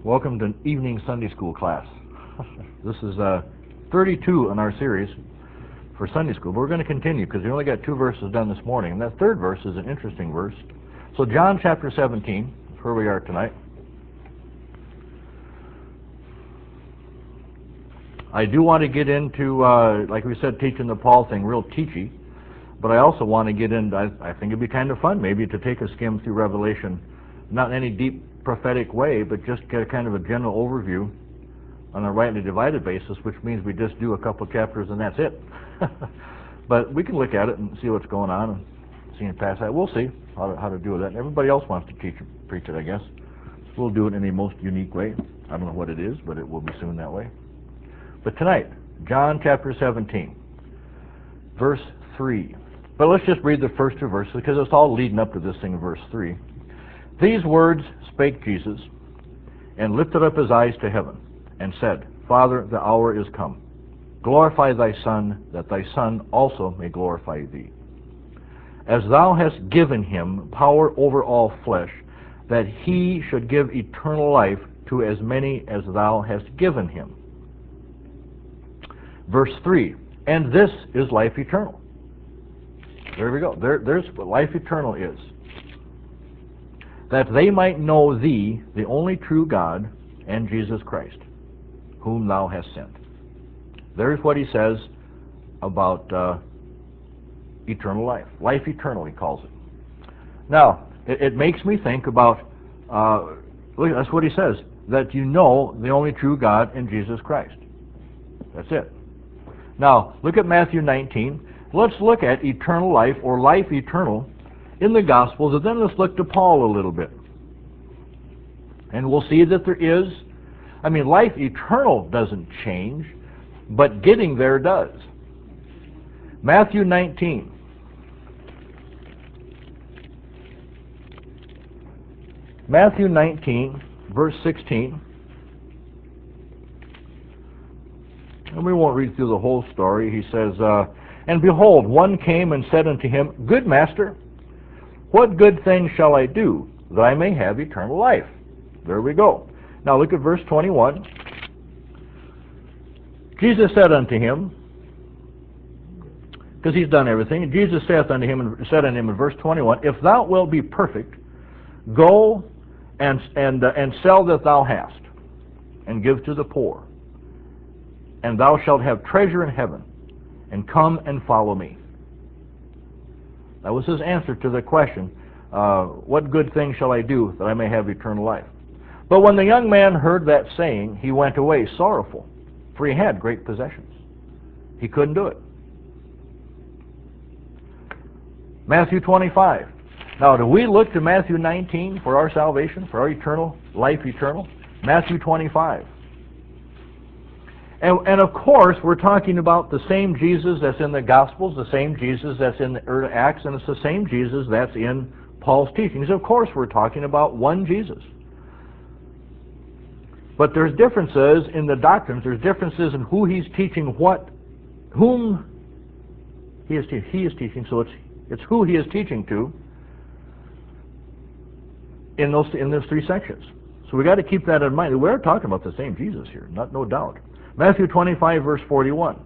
Welcome to evening Sunday school class. This is 32 in our series for Sunday school, but we're going to continue because we only got 2 verses done this morning, and that third verse is an interesting verse. So John chapter 17 is where we are tonight. I do want to get into, like we said, teaching the Paul thing, real teachy, but I also want to get into, I think it'd be kind of fun maybe to take a skim through Revelation, not in any deep prophetic way, but just get a kind of a general overview on a rightly divided basis, which means we just do a couple chapters and that's it. But we can look at it and see what's going on and see it pass that. We'll see how to do that. Everybody else wants to preach it, I guess. So we'll do it in the most unique way. I don't know what it is, but it will be soon that way. But tonight, John chapter 17, verse 3. But let's just read the first 2 verses because it's all leading up to this thing in verse 3. These words spake Jesus, and lifted up his eyes to heaven, and said, Father, the hour is come. Glorify thy Son, that thy Son also may glorify thee. As thou hast given him power over all flesh, that he should give eternal life to as many as thou hast given him. Verse 3, and this is life eternal. There we go. There's what life eternal is. That they might know thee, the only true God, and Jesus Christ, whom thou hast sent. There's what he says about eternal life. Life eternal, he calls it. Now, it makes me think about, look, that's what he says, that you know the only true God and Jesus Christ. That's it. Now, look at Matthew 19. Let's look at eternal life, or life eternal, in the Gospels, and then let's look to Paul a little bit. And we'll see that there is, life eternal doesn't change, but getting there does. Matthew 19. Matthew 19, verse 16. And we won't read through the whole story. He says, and behold, one came and said unto him, Good master, what good thing shall I do, that I may have eternal life? There we go. Now look at verse 21. Jesus said unto him, because he's done everything, and Jesus saith unto him, and said unto him in verse 21, If thou wilt be perfect, go and sell that thou hast, and give to the poor, and thou shalt have treasure in heaven, and come and follow me. That was his answer to the question, what good thing shall I do that I may have eternal life? But when the young man heard that saying, he went away sorrowful, for he had great possessions. He couldn't do it. Matthew 25. Now, do we look to Matthew 19 for our salvation, for our eternal life eternal? Matthew 25. And of course, we're talking about the same Jesus that's in the Gospels, the same Jesus that's in the early Acts, and it's the same Jesus that's in Paul's teachings. Of course, we're talking about one Jesus. But there's differences in the doctrines. There's differences in who he's teaching whom he is teaching. So it's who he is teaching to in those 3 sections. So we got to keep that in mind. We're talking about the same Jesus here, no doubt. Matthew 25, verse 41.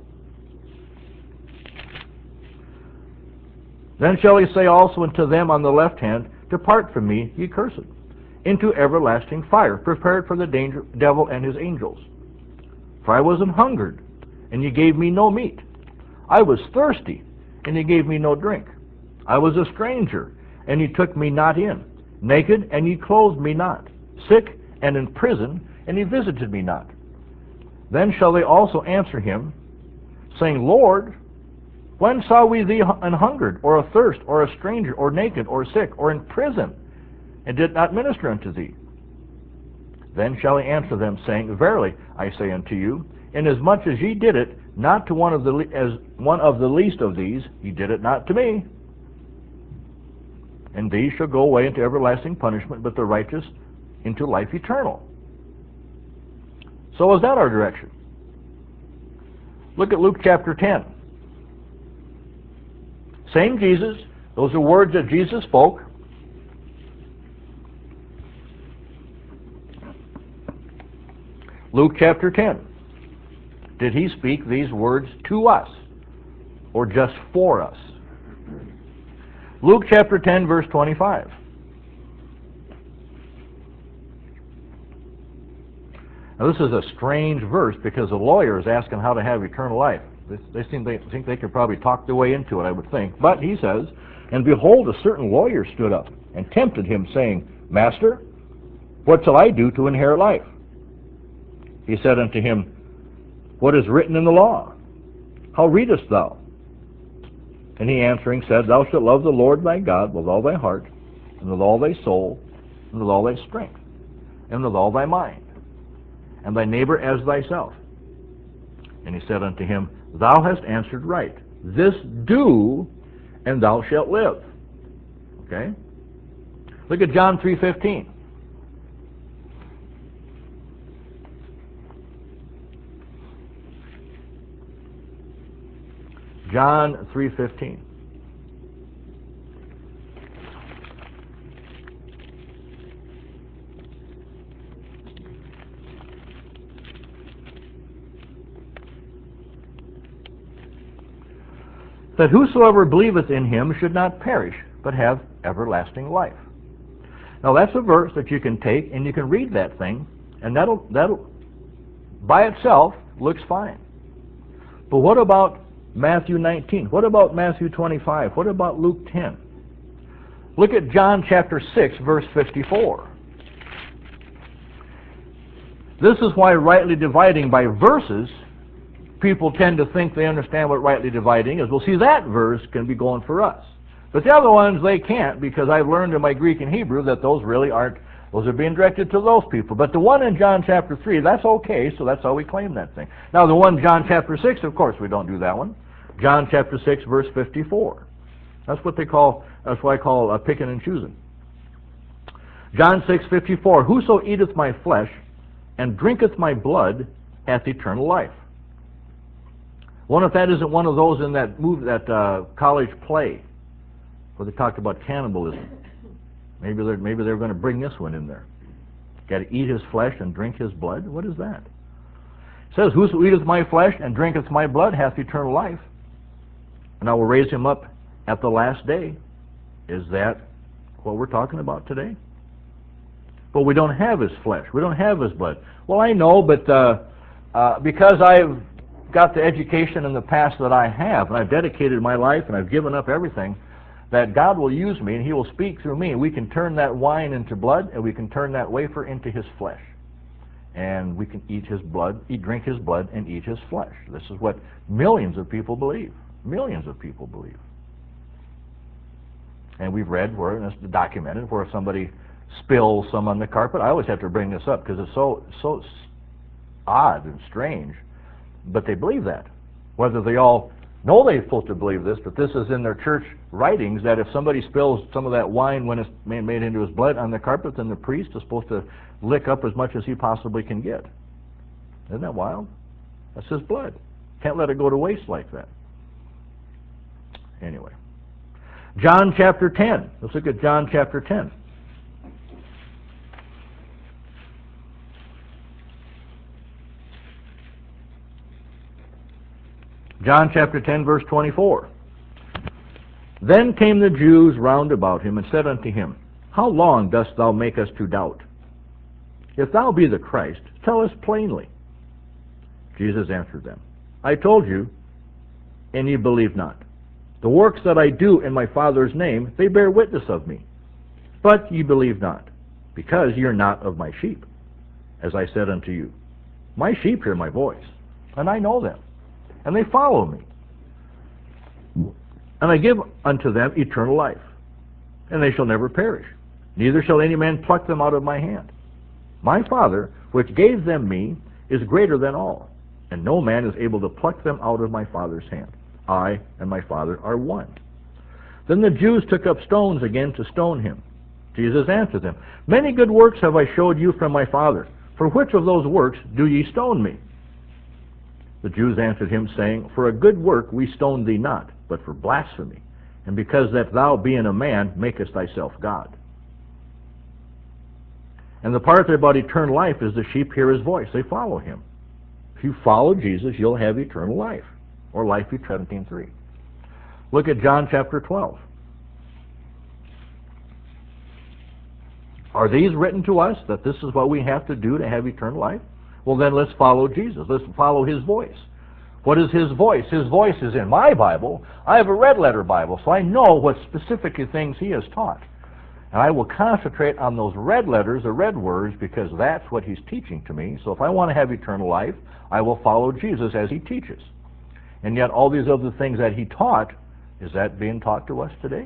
Then shall he say also unto them on the left hand, Depart from me, ye cursed, into everlasting fire, prepared for the devil and his angels. For I was an hungered, and ye gave me no meat. I was thirsty, and ye gave me no drink. I was a stranger, and ye took me not in. Naked, and ye clothed me not. Sick, and in prison, and ye visited me not. Then shall they also answer him, saying, Lord, when saw we thee an hungered, or athirst, or a stranger, or naked, or sick, or in prison, and did not minister unto thee? Then shall he answer them, saying, Verily I say unto you, inasmuch as ye did it not to one of the least of these, ye did it not to me. And these shall go away into everlasting punishment, but the righteous into life eternal. So is that our direction? Look at Luke chapter 10. Same Jesus. Those are words that Jesus spoke. Luke chapter 10. Did he speak these words to us or just for us? Luke chapter 10, verse 25. Now this is a strange verse because the lawyer is asking how to have eternal life. They think they could probably talk their way into it, I would think. But he says, "And behold, a certain lawyer stood up and tempted him, saying, Master, what shall I do to inherit life? He said unto him, What is written in the law? How readest thou? And he answering said, Thou shalt love the Lord thy God with all thy heart, and with all thy soul, and with all thy strength, and with all thy mind, and thy neighbor as thyself. And he said unto him, Thou hast answered right. This do, and thou shalt live." Okay? Look at John 3:15. John 3:15. That whosoever believeth in him should not perish, but have everlasting life. Now that's a verse that you can take and you can read that thing, and that'll by itself looks fine. But what about Matthew 19? What about Matthew 25? What about Luke 10? Look at John chapter 6, verse 54. This is why rightly dividing by verses, people tend to think they understand what rightly dividing is. Well, see, that verse can be going for us. But the other ones, they can't, because I've learned in my Greek and Hebrew that those really aren't, those are being directed to those people. But the one in John chapter 3, that's okay, so that's how we claim that thing. Now, the one in John chapter 6, of course, we don't do that one. John chapter 6, verse 54. That's what I call picking and choosing. John 6:54, "Whoso eateth my flesh and drinketh my blood hath eternal life." Wonder if that isn't one of those in that movie, that college play, where they talked about cannibalism. Maybe they're going to bring this one in there. Got to eat his flesh and drink his blood. What is that? It says, "Whoso eateth my flesh and drinketh my blood hath eternal life, and I will raise him up at the last day." Is that what we're talking about today? But we don't have his flesh. We don't have his blood. Well, I know, but because I've got the education in the past that I have, and I've dedicated my life, and I've given up everything, that God will use me, and he will speak through me. We can turn that wine into blood, and we can turn that wafer into his flesh. And we can eat his blood, drink his blood, and eat his flesh. This is what millions of people believe. Millions of people believe. And we've read where, and it's documented, where somebody spills some on the carpet. I always have to bring this up because it's so odd and strange. But they believe that. Whether they all know they're supposed to believe this, but this is in their church writings, that if somebody spills some of that wine when it's made into his blood on the carpet, then the priest is supposed to lick up as much as he possibly can get. Isn't that wild? That's his blood. Can't let it go to waste like that. Anyway. John chapter 10. Let's look at John chapter 10. John chapter 10, verse 24. "Then came the Jews round about him, and said unto him, How long dost thou make us to doubt? If thou be the Christ, tell us plainly. Jesus answered them, I told you, and ye believe not. The works that I do in my Father's name, they bear witness of me. But ye believe not, because ye are not of my sheep. As I said unto you, my sheep hear my voice, and I know them, and they follow me. And I give unto them eternal life, and they shall never perish, neither shall any man pluck them out of my hand. My Father, which gave them me, is greater than all, and no man is able to pluck them out of my Father's hand. I and my Father are one." Then the Jews took up stones again to stone him. Jesus answered them, "Many good works have I showed you from my Father. For which of those works do ye stone me?" The Jews answered him, saying, For a good work we stone thee not, but for blasphemy, and because that thou, being a man, makest thyself God. And the part there about eternal life is the sheep hear his voice. They follow him. If you follow Jesus, you'll have eternal life, or life eternal. 17:3. Look at John chapter 12. Are these written to us that this is what we have to do to have eternal life? Well, then let's follow Jesus. Let's follow his voice. What is his voice? His voice is in my Bible. I have a red letter Bible, so I know what specific things he has taught. And I will concentrate on those red letters, the red words, because that's what he's teaching to me. So if I want to have eternal life, I will follow Jesus as he teaches. And yet all these other things that he taught, is that being taught to us today?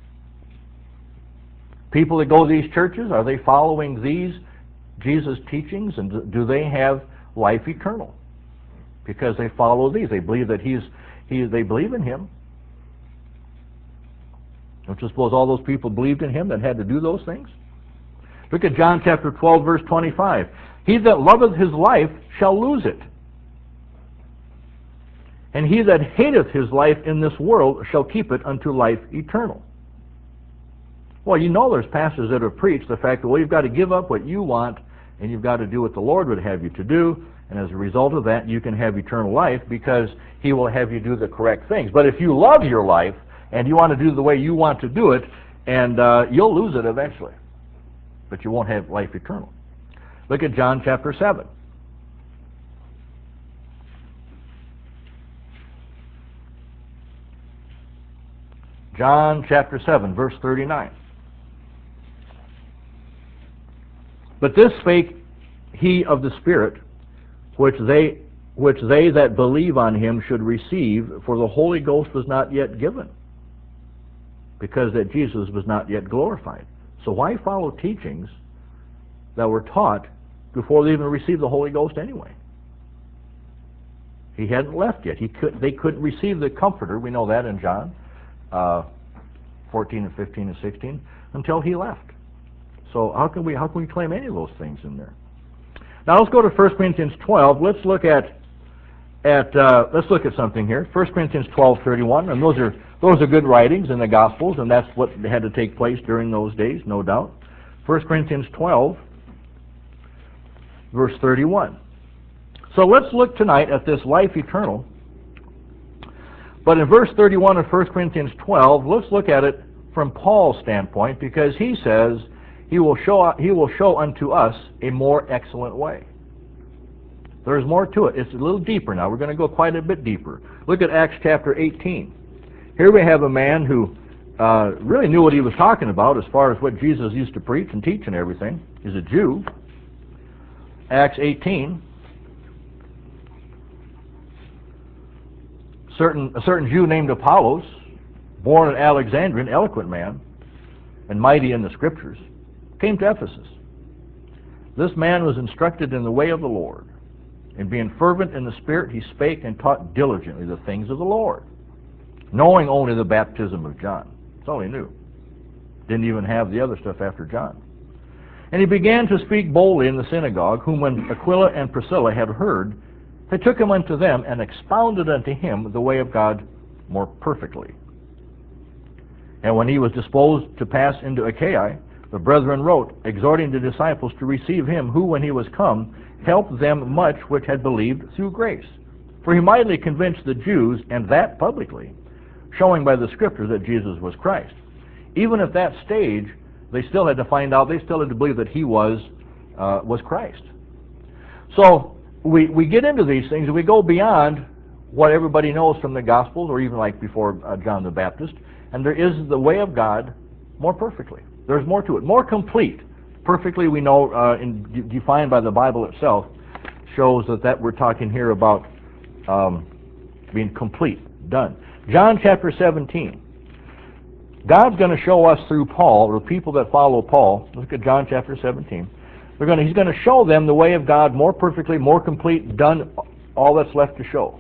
People that go to these churches, are they following these Jesus teachings, and do they have life eternal? Because they follow these. They believe that they believe in him. Don't you suppose all those people believed in him that had to do those things? Look at John chapter 12, verse 25. He that loveth his life shall lose it. And he that hateth his life in this world shall keep it unto life eternal. Well, you know there's pastors that have preached the fact that, well, you've got to give up what you want, and you've got to do what the Lord would have you to do, and as a result of that, you can have eternal life because he will have you do the correct things. But if you love your life, and you want to do the way you want to do it, and you'll lose it eventually, but you won't have life eternal. Look at John chapter 7. John chapter 7, verse 39. But this spake he of the Spirit, which they that believe on him should receive, for the Holy Ghost was not yet given, because that Jesus was not yet glorified. So why follow teachings that were taught before they even received the Holy Ghost anyway? He hadn't left yet. They couldn't receive the Comforter, we know that in John 14 and 15 and 16, until he left. So how can we claim any of those things in there? Now let's go to 1 Corinthians 12. Let's look at something here. 1 Corinthians 12:31, and those are good writings in the Gospels, and that's what had to take place during those days, no doubt. 1 Corinthians 12, verse 31. So let's look tonight at this life eternal. But in verse 31 of 1 Corinthians 12, let's look at it from Paul's standpoint, because he says he will show unto us a more excellent way. There's more to it. It's a little deeper now. We're going to go quite a bit deeper. Look at Acts chapter 18. Here we have a man who really knew what he was talking about as far as what Jesus used to preach and teach and everything. He's a Jew. Acts 18. A certain Jew named Apollos, born at Alexandria, an eloquent man, and mighty in the Scriptures, came to Ephesus. This man was instructed in the way of the Lord, and being fervent in the Spirit, he spake and taught diligently the things of the Lord, knowing only the baptism of John. That's all he knew. Didn't even have the other stuff after John. And he began to speak boldly in the synagogue, whom when Aquila and Priscilla had heard, they took him unto them and expounded unto him the way of God more perfectly. And when he was disposed to pass into Achaia, the brethren wrote, exhorting the disciples to receive him, who, when he was come, helped them much which had believed through grace. For he mightily convinced the Jews, and that publicly, showing by the Scripture that Jesus was Christ. Even at that stage, they still had to find out, they still had to believe that he was Christ. So we get into these things, and we go beyond what everybody knows from the Gospels, or even like before John the Baptist, and there is the way of God more perfectly. There's more to it, more complete. Perfectly, we know, defined by the Bible itself, shows that we're talking here about being complete, done. John chapter 17. God's going to show us through Paul, or people that follow Paul. Look at John chapter 17. He's going to show them the way of God more perfectly, more complete, done, all that's left to show.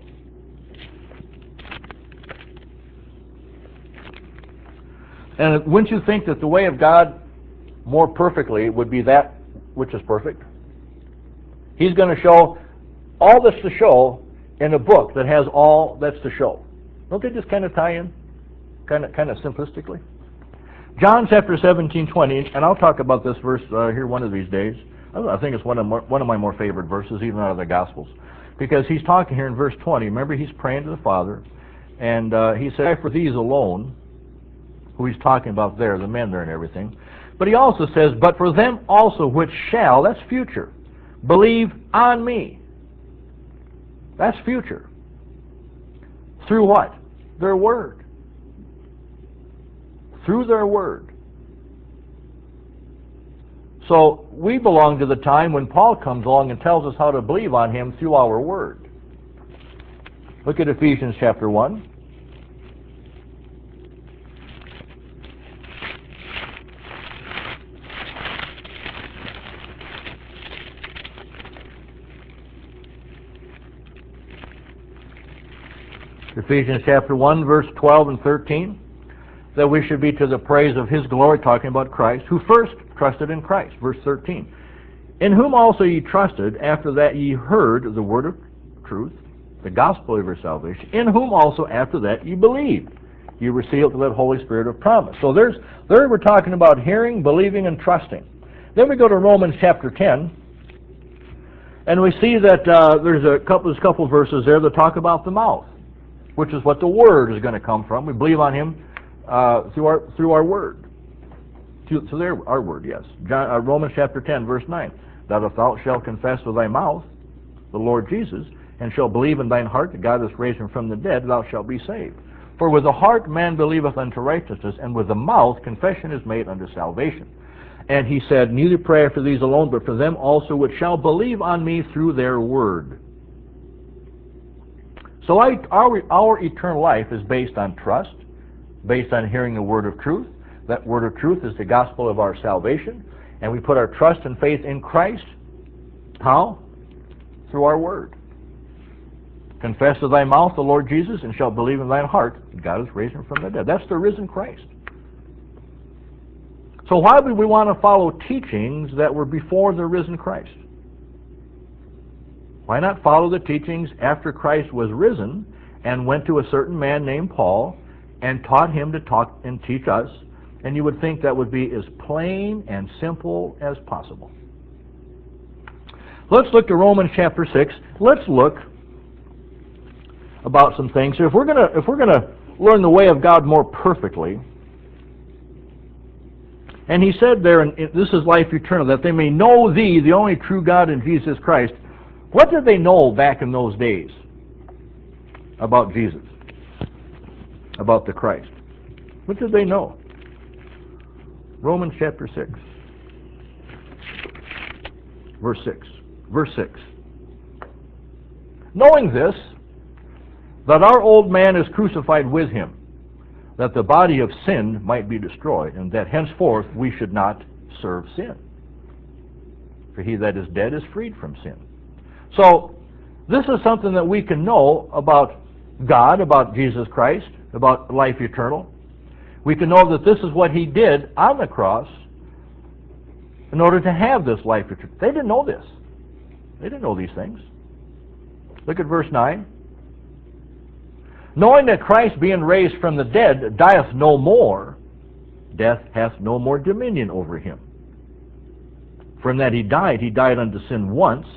And wouldn't you think that the way of God more perfectly would be that which is perfect? He's going to show all that's to show in a book that has all that's to show. Don't they just kind of tie in, kind of simplistically? John chapter 17:20, and I'll talk about this verse here one of these days. I think it's one of my more favorite verses, even out of the Gospels, because he's talking here in verse 20. Remember, he's praying to the Father, and he said, "For these alone," who he's talking about there, the men there and everything. But he also says, "But for them also which shall," that's future, "believe on me." That's future. Through what? Their word. Through their word. So we belong to the time when Paul comes along and tells us how to believe on him through our word. Look at Ephesians chapter 1. Ephesians chapter 1, verse 12 and 13. That we should be to the praise of his glory, talking about Christ, who first trusted in Christ. Verse 13. In whom also ye trusted, after that ye heard the word of truth, the gospel of your salvation, in whom also after that ye believed. You were sealed with that Holy Spirit of promise. So there we're talking about hearing, believing, and trusting. Then we go to Romans chapter 10, and we see that there's a couple verses there that talk about the mouth, which is what the word is going to come from. We believe on him through our word. Our word, yes. Romans chapter 10, verse 9. That if thou shalt confess with thy mouth the Lord Jesus, and shalt believe in thine heart that God hath raised him from the dead, thou shalt be saved. For with the heart man believeth unto righteousness, and with the mouth confession is made unto salvation. And he said, neither pray for these alone, but for them also which shall believe on me through their word. So our eternal life is based on trust, based on hearing the word of truth. That word of truth is the gospel of our salvation, and we put our trust and faith in Christ. How? Through our word. Confess with thy mouth the Lord Jesus, and shalt believe in thine heart that God has raised him from the dead. That's the risen Christ. So why would we want to follow teachings that were before the risen Christ? Why not follow the teachings after Christ was risen and went to a certain man named Paul and taught him to talk and teach us? And you would think that would be as plain and simple as possible. Let's look to Romans chapter 6. Let's look about some things. If we're gonna learn the way of God more perfectly, and he said there, and this is life eternal, that they may know thee, the only true God, in Jesus Christ. What did they know back in those days about Jesus, about the Christ? What did they know? Romans chapter 6, verse 6. Verse 6. Knowing this, that our old man is crucified with him, that the body of sin might be destroyed, and that henceforth we should not serve sin. For he that is dead is freed from sin. So, this is something that we can know about God, about Jesus Christ, about life eternal. We can know that this is what he did on the cross in order to have this life eternal. They didn't know this. They didn't know these things. Look at verse 9. Knowing that Christ, being raised from the dead, dieth no more, death hath no more dominion over him. For in that he died unto sin once,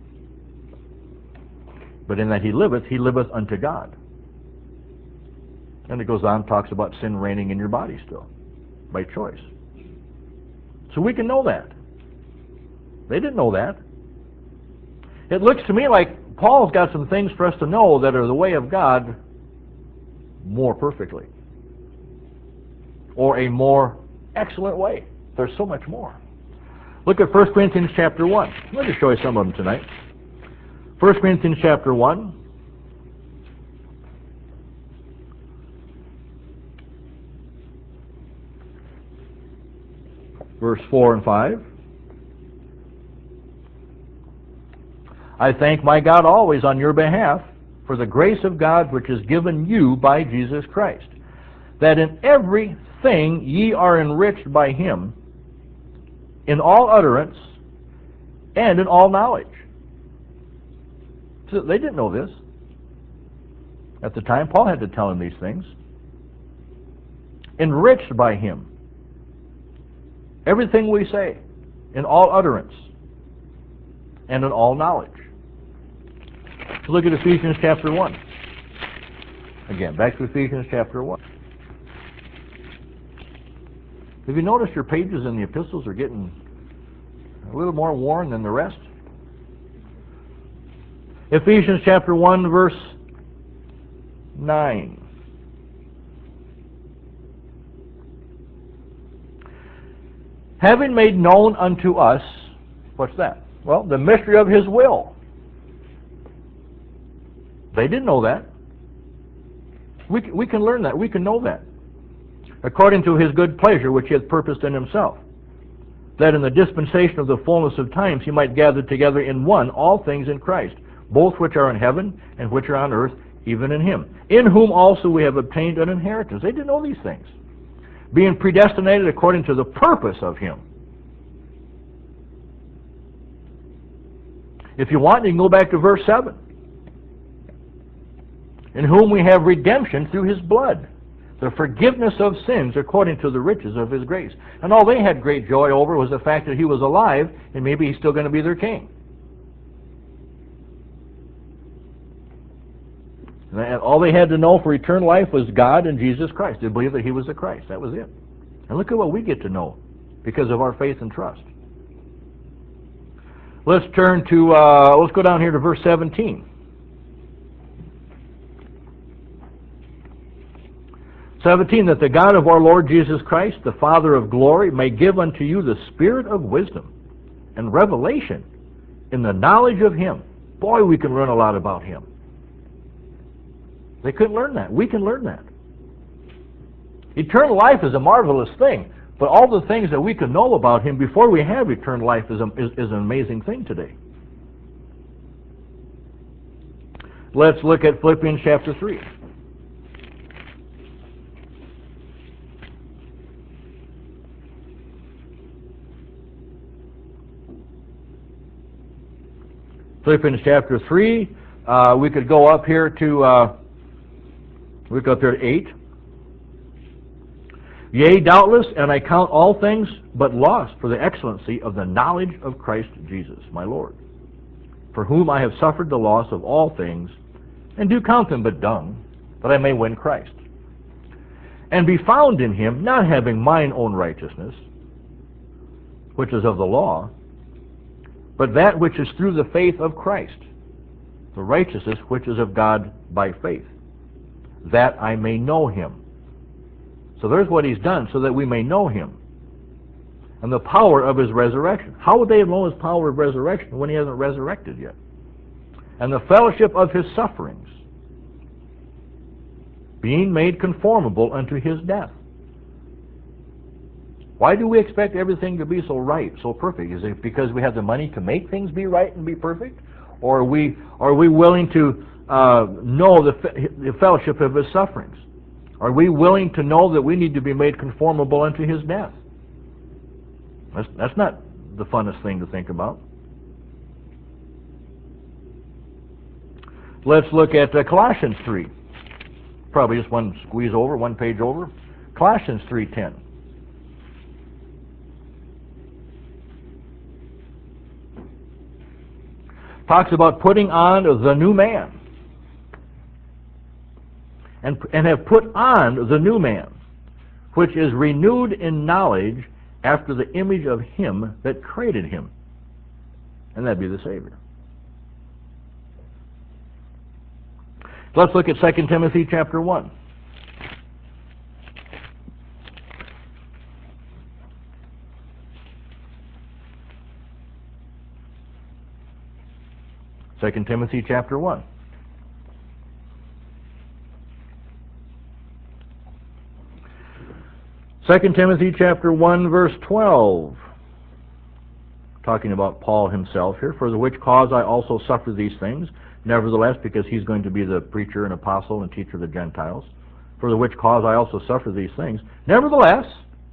but in that he liveth unto God. And it goes on and talks about sin reigning in your body still, by choice. So we can know that. They didn't know that. It looks to me like Paul's got some things for us to know that are the way of God more perfectly, or a more excellent way. There's so much more. Look at 1 Corinthians chapter 1. Let me show you some of them tonight. 1 Corinthians chapter 1. Verse 4 and 5. I thank my God always on your behalf for the grace of God which is given you by Jesus Christ, that in everything ye are enriched by him, in all utterance and in all knowledge. So they didn't know this. At the time, Paul had to tell them these things. Enriched by him. everything we say, in all utterance, and in all knowledge. Let's look at Ephesians chapter 1. Again, back to Ephesians chapter 1. Have you noticed your pages in the epistles are getting a little more worn than the rest? Ephesians chapter 1, verse 9. Having made known unto us, what's that? Well, the mystery of His will. They didn't know that. We can learn that. We can know that. According to His good pleasure, which He hath purposed in Himself, that in the dispensation of the fullness of times He might gather together in one all things in Christ, both which are in heaven and which are on earth, even in Him, in whom also we have obtained an inheritance. They didn't know these things. Being predestinated according to the purpose of Him. If you want, you can go back to verse 7. In whom we have redemption through His blood, the forgiveness of sins according to the riches of His grace. And all they had great joy over was the fact that He was alive, and maybe He's still going to be their king. And all they had to know for eternal life was God and Jesus Christ. They believed that He was the Christ. That was it. And look at what we get to know because of our faith and trust. Let's turn to, let's go down here to verse 17. 17, that the God of our Lord Jesus Christ, the Father of glory, may give unto you the spirit of wisdom and revelation in the knowledge of Him. Boy, we can learn a lot about Him. They couldn't learn that. We can learn that. Eternal life is a marvelous thing, but all the things that we can know about Him before we have eternal life is an amazing thing today. Let's look at Philippians chapter 3. Philippians chapter 3, we could go up here to, we go up here to 8. Yea, doubtless, and I count all things but loss for the excellency of the knowledge of Christ Jesus, my Lord, for whom I have suffered the loss of all things, and do count them but dung, that I may win Christ, and be found in Him, not having mine own righteousness, which is of the law, but that which is through the faith of Christ, the righteousness which is of God by faith, that I may know Him. So there's what He's done, so that we may know Him. And the power of His resurrection. How would they have known His power of resurrection when He hasn't resurrected yet? And the fellowship of His sufferings, being made conformable unto His death. Why do we expect everything to be so right, so perfect? Is it because we have the money to make things be right and be perfect? Or are we willing to know the fellowship of His sufferings? Are we willing to know that we need to be made conformable unto His death? That's not the funnest thing to think about. Let's look at Colossians 3. Probably just one squeeze over, one page over. Colossians 3:10. Talks about putting on the new man. And have put on the new man, which is renewed in knowledge after the image of Him that created him. And that'd be the Savior. Let's look at 2 Timothy chapter 1. Second Timothy chapter 1. Second Timothy chapter 1, verse 12. Talking about Paul himself here. For the which cause I also suffer these things, nevertheless, because he's going to be the preacher and apostle and teacher of the Gentiles. For the which cause I also suffer these things. Nevertheless,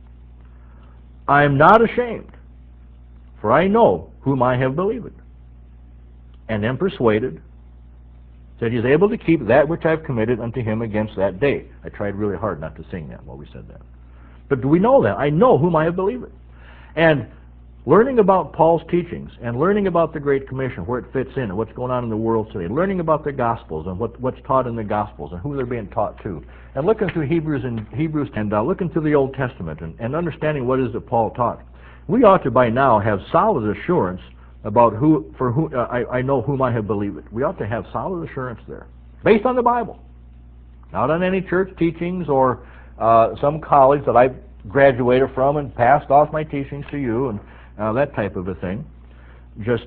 I am not ashamed, for I know whom I have believed, and am persuaded that He's able to keep that which I have committed unto Him against that day. I tried really hard not to sing that while we said that. But do we know that? I know whom I have believed. And learning about Paul's teachings and learning about the Great Commission, where it fits in and what's going on in the world today, learning about the Gospels and what's taught in the Gospels and who they're being taught to, and looking through Hebrews and looking through the Old Testament and understanding what it is that Paul taught, we ought to by now have solid assurance about I know whom I have believed. We ought to have solid assurance there, based on the Bible, not on any church teachings or some college that I graduated from and passed off my teachings to you and that type of a thing. Just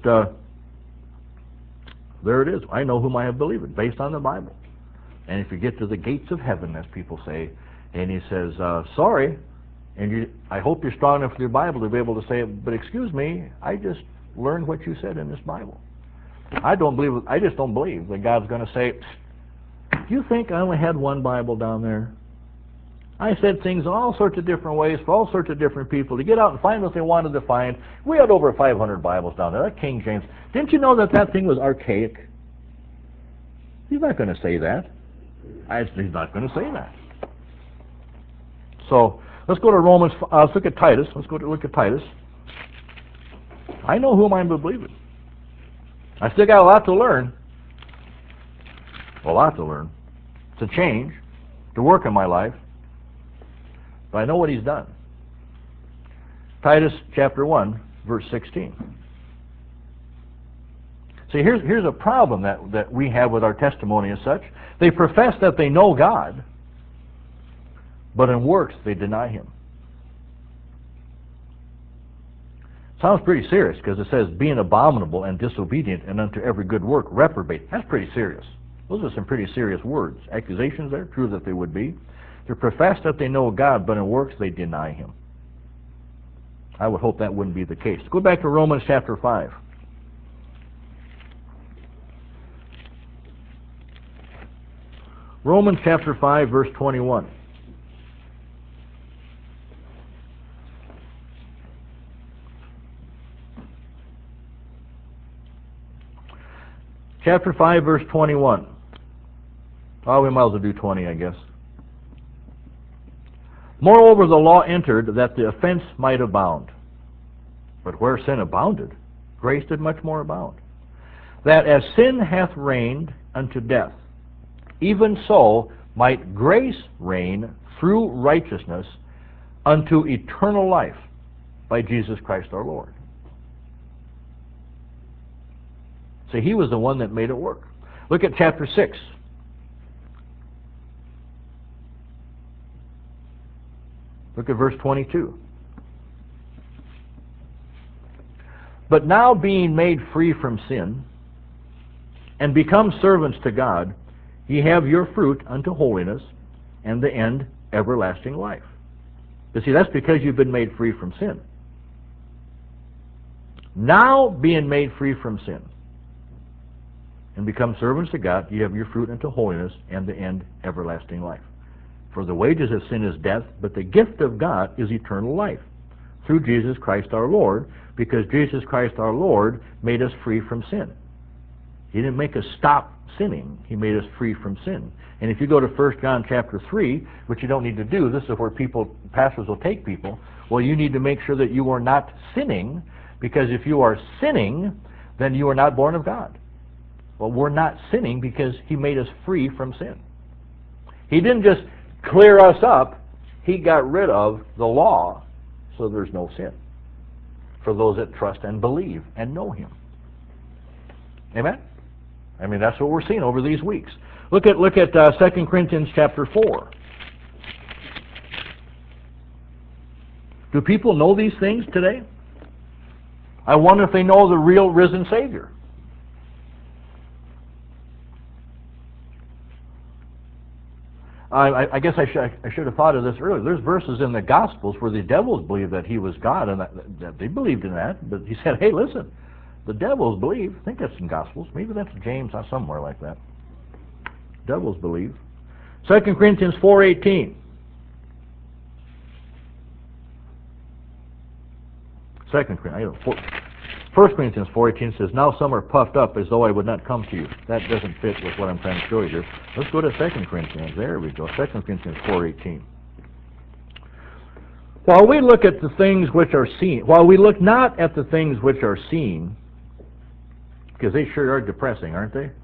there it is. I know whom I have believed, based on the Bible. And if you get to the gates of heaven, as people say, and he says, sorry, and I hope you're strong enough with your Bible to be able to say, but excuse me, I just learned what you said in this Bible. I just don't believe that God's going to say, do you think I only had one Bible down there? I said things in all sorts of different ways for all sorts of different people to get out and find what they wanted to find. We had over 500 Bibles down there. That King James. Didn't you know that thing was archaic? He's not going to say that. He's not going to say that. So let's go to Romans. Let's look at Titus. Look at Titus. I know whom I'm believing. I still got a lot to learn. A lot to learn. To change. To work in my life. But I know what he's done. Titus chapter 1, verse 16. See, here's a problem that we have with our testimony as such. They profess that they know God, but in works they deny him. Sounds pretty serious, because it says, being abominable and disobedient and unto every good work reprobate. That's pretty serious. Those are some pretty serious words. Accusations there, true that they would be. They profess that they know God, but in works they deny him. I would hope that wouldn't be the case. Go back to Romans chapter 5. Romans chapter 5, verse 21. Chapter 5, verse 21. Oh, we might as well do 20, I guess. Moreover, the law entered that the offense might abound. But where sin abounded, grace did much more abound. That as sin hath reigned unto death, even so might grace reign through righteousness unto eternal life by Jesus Christ our Lord. See, he was the one that made it work. Look at chapter 6. Look at verse 22. But now being made free from sin, and become servants to God, ye have your fruit unto holiness, and the end everlasting life. You see, that's because you've been made free from sin. Now being made free from sin, and become servants to God, ye have your fruit unto holiness, and the end everlasting life. For the wages of sin is death, but the gift of God is eternal life, through Jesus Christ our Lord, because Jesus Christ our Lord made us free from sin. He didn't make us stop sinning. He made us free from sin. And if you go to 1 John chapter 3, which you don't need to do, this is where pastors will take people, well, you need to make sure that you are not sinning, because if you are sinning, then you are not born of God. Well, we're not sinning because he made us free from sin. He didn't just clear us up. He got rid of the law, so there's no sin for those that trust and believe and know him. Amen? I mean, that's what we're seeing over these weeks. Look at 2 Corinthians chapter 4. Do people know these things today? I wonder if they know the real risen Savior. I guess I should have thought of this earlier. There's verses in the Gospels where the devils believed that he was God, and that they believed in that. But he said, hey, listen, the devils believe. I think that's in Gospels. Maybe that's James or somewhere like that. Devils believe. 2 Corinthians 4:18. 1 Corinthians 4:18 says, now some are puffed up as though I would not come to you. That doesn't fit with what I'm trying to show you here. Let's go to 2 Corinthians. There we go. 2 Corinthians 4:18. While we look at the things which are seen, while we look not at the things which are seen, because they sure are depressing, aren't they?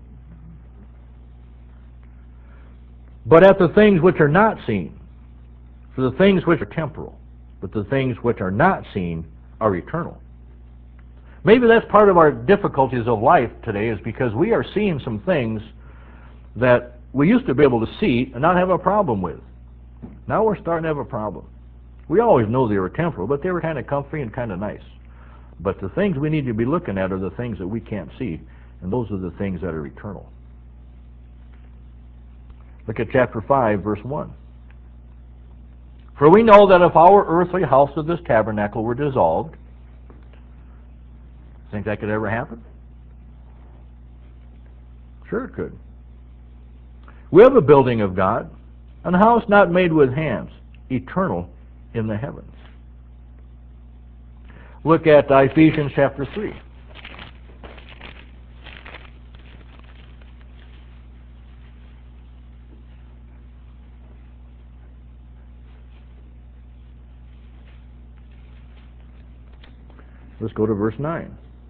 But at the things which are not seen. For the things which are temporal, but the things which are not seen are eternal. Maybe that's part of our difficulties of life today, is because we are seeing some things that we used to be able to see and not have a problem with. Now we're starting to have a problem. We always know they were temporal, but they were kind of comfy and kind of nice. But the things we need to be looking at are the things that we can't see, and those are the things that are eternal. Look at chapter 5, verse 1. For we know that if our earthly house of this tabernacle were dissolved, think that could ever happen? Sure it could. We have a building of God, and a house not made with hands, eternal in the heavens. Look at Ephesians chapter 3. Let's go to verse 9.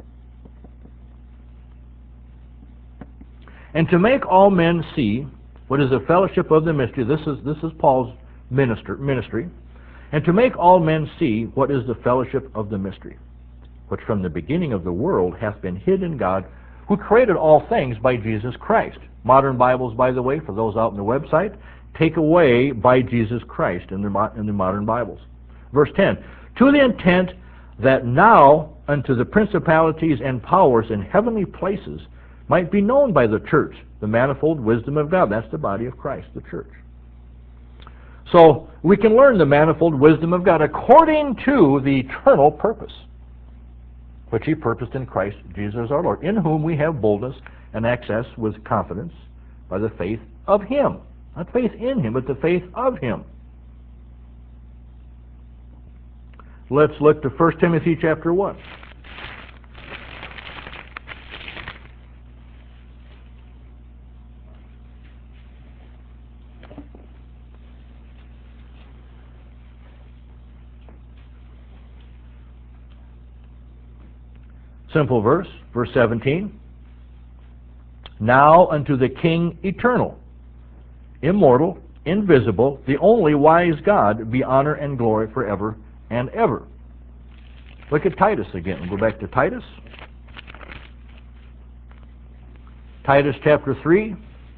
And to make all men see what is the fellowship of the mystery, this is Paul's ministry, and to make all men see what is the fellowship of the mystery, which from the beginning of the world hath been hid in God, who created all things by Jesus Christ. Modern Bibles, by the way, for those out on the website, take away by Jesus Christ in the modern Bibles. Verse 10, to the intent that now unto the principalities and powers in heavenly places might be known by the church the manifold wisdom of God. That's the body of Christ, the church. So we can learn the manifold wisdom of God according to the eternal purpose, which he purposed in Christ Jesus our Lord, in whom we have boldness and access with confidence by the faith of him. Not faith in him, but the faith of him. Let's look to 1 Timothy chapter 1. Simple verse, verse 17. Now unto the King eternal, immortal, invisible, the only wise God, be honor and glory forever and ever. Look at Titus again. We'll go back to Titus. Titus chapter 3.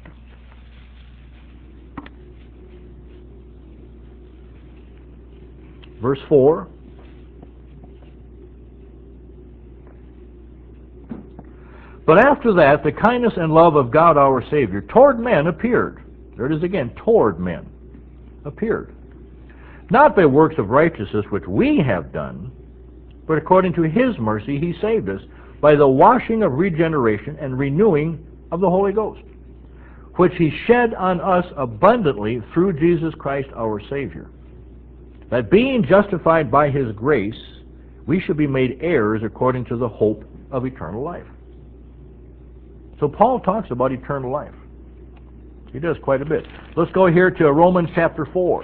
Verse 4. But after that, the kindness and love of God our Savior toward men appeared. There it is again, toward men appeared. Not by works of righteousness which we have done, but according to his mercy he saved us by the washing of regeneration and renewing of the Holy Ghost, which he shed on us abundantly through Jesus Christ our Savior, that being justified by his grace, we should be made heirs according to the hope of eternal life. So Paul talks about eternal life. He does quite a bit. Let's go here to Romans chapter 4.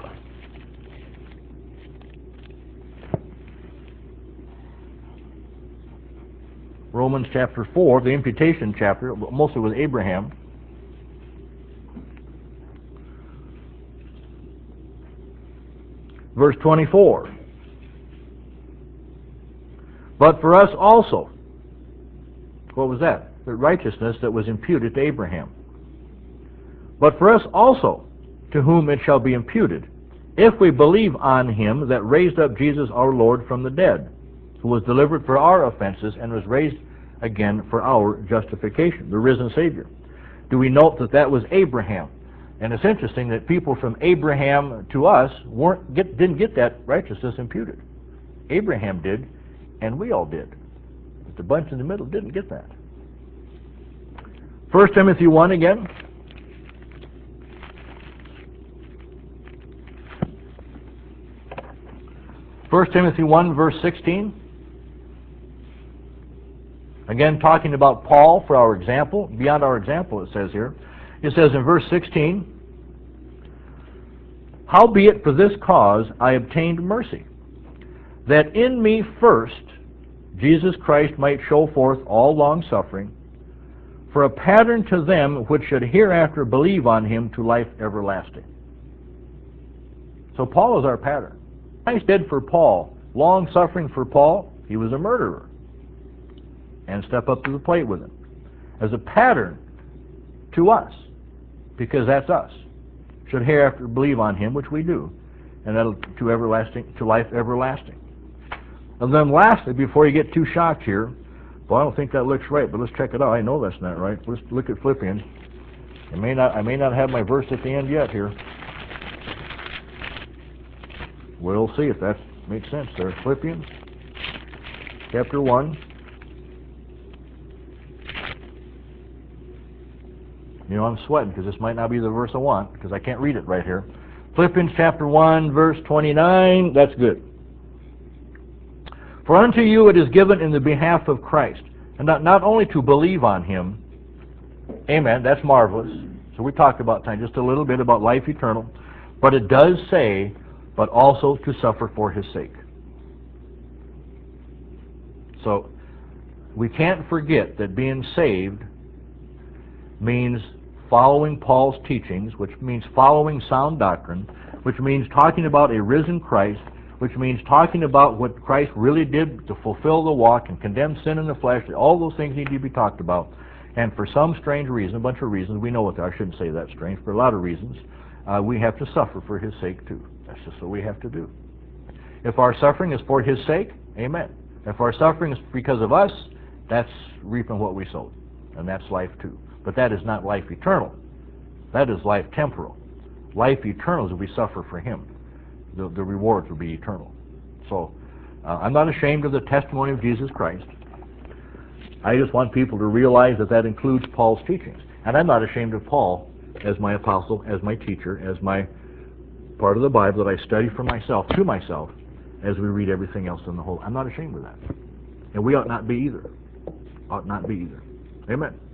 Romans chapter 4, the imputation chapter, mostly with Abraham. Verse 24. But for us also, what was that? The righteousness that was imputed to Abraham. But for us also, to whom it shall be imputed, if we believe on him that raised up Jesus our Lord from the dead, who was delivered for our offenses and was raised again for our justification, the risen Savior. Do we note that that was Abraham? And it's interesting that people from Abraham to us didn't get that righteousness imputed. Abraham did, and we all did. But the bunch in the middle didn't get that. 1 Timothy 1 again. First Timothy 1, verse 16. Again, talking about Paul for our example, beyond our example, it says here. It says in verse 16, Howbeit for this cause I obtained mercy, that in me first Jesus Christ might show forth all long-suffering, for a pattern to them which should hereafter believe on him to life everlasting. So Paul is our pattern. Christ did for Paul, long-suffering for Paul, he was a murderer, and step up to the plate with him, as a pattern to us, because that's us. Should hereafter believe on him, which we do, and that'll to life everlasting. And then lastly, before you get too shocked here, well, I don't think that looks right, but let's check it out. I know that's not right. Let's look at Philippians. I may not have my verse at the end yet here. We'll see if that makes sense there. Philippians chapter 1. You know, I'm sweating because this might not be the verse I want, because I can't read it right here. Philippians chapter 1, verse 29. That's good. For unto you it is given in the behalf of Christ, and not only to believe on him. Amen. That's marvelous. So we talked about just a little bit about life eternal, but it does say, but also to suffer for his sake. So we can't forget that being saved means following Paul's teachings, which means following sound doctrine, which means talking about a risen Christ, which means talking about what Christ really did to fulfill the walk and condemn sin in the flesh. All those things need to be talked about. And for some strange reason, a bunch of reasons, we know what they are. I shouldn't say that strange, for a lot of reasons, we have to suffer for his sake too. That's just what we have to do. If our suffering is for his sake, amen. If our suffering is because of us, that's reaping what we sowed. And that's life too. But that is not life eternal. That is life temporal. Life eternal is if we suffer for him. The rewards will be eternal. So I'm not ashamed of the testimony of Jesus Christ. I just want people to realize that that includes Paul's teachings. And I'm not ashamed of Paul as my apostle, as my teacher, as my part of the Bible that I study for myself, to myself, as we read everything else in the whole. I'm not ashamed of that. And we ought not be either. Ought not be either. Amen.